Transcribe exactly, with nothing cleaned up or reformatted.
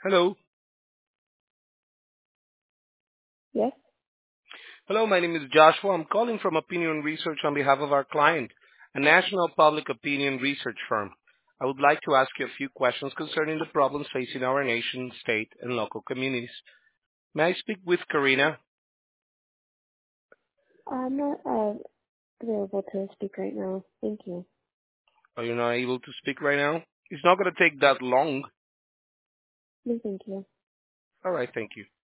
Hello. Yes. Hello, my name is Joshua. I'm calling from Opinion Research on behalf of our client, a national public opinion research firm. I would like to ask you a few questions concerning the problems facing our nation, state, and local communities. May I speak with Karina? I'm not uh, available to speak right now. Thank you. Are you not able to speak right now? It's not going to take that long. No, thank you. All right, thank you.